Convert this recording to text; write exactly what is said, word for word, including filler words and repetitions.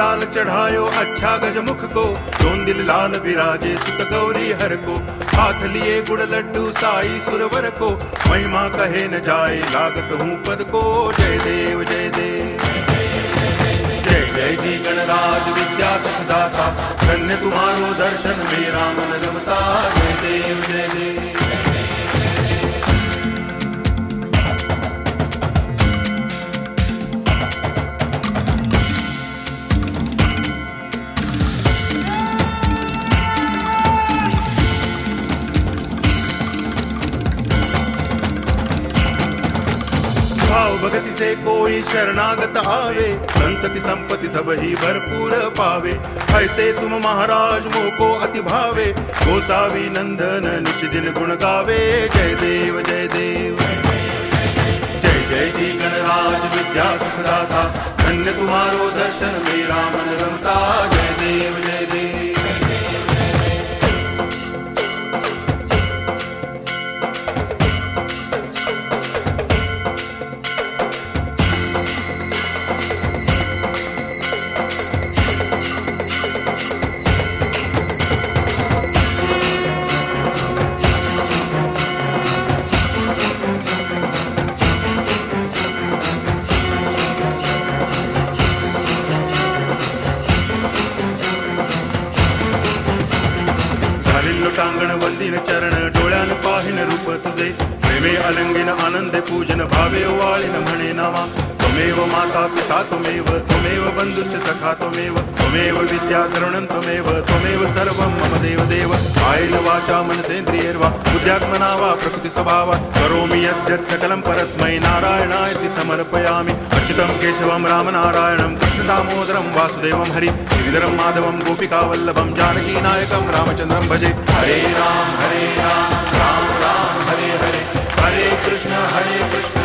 लाल चढ़ायो अच्छा गजमुख को, जोन दिल लाल विराजे सुत गौरी हर को। हाथ लिए गुड़ लड्डू साई सुरवर को, महिमा कहे न जाए लागत हूँ पद को। जय देव जय देव जय जय जी गणराज विद्या सुखदाता, धन्य तुम्हारो दर्शन मेरा मन रमता। जय देव जय देव भाव भगति से कोई शरणागत आवे, संतति संपत्ति सब ही भरपूर पावे। ऐसे तुम महाराज मोको अति भावे, गोसावी नंदन निच दिन गुण गावे। जय देव जय देव जय जय जी गणराज विद्या सुखदाता, धन्य तुम्हारो दर्शन मेरा मन रमता। जय देव जय देव टांगण वंदिन चरण डोळ्यान पाहिन रूप तुझे, प्रेमे अलंगिन आनंदे पूजन भावे वाळिन म्हणे नावा। त्वमेव माता पिता त्वमेव, त्वमेव बंधुश्च सखा त्वमेव, त्वमेव विद्या तरुणं त्वमेव, त्वमेव सर्वं मम देव देव। कायेन वाचा मनसेन्द्रियैर्वा बुद्ध्यात्मना वा प्रकृति स्वभावा, करोमि यद्यत् सकलं परस्मै नारायणायति समर्पयामि। अच्युतं केशवं रामनारायणं कृष्ण दामोदरं वासुदेवं हरि, गिरिधरं माधवं गोपिकावल्लभं जानकी नायकं रामचन्द्रं भजे। हरे राम हरे राम राम राम हरे हरे, हरे कृष्ण हरे कृष्ण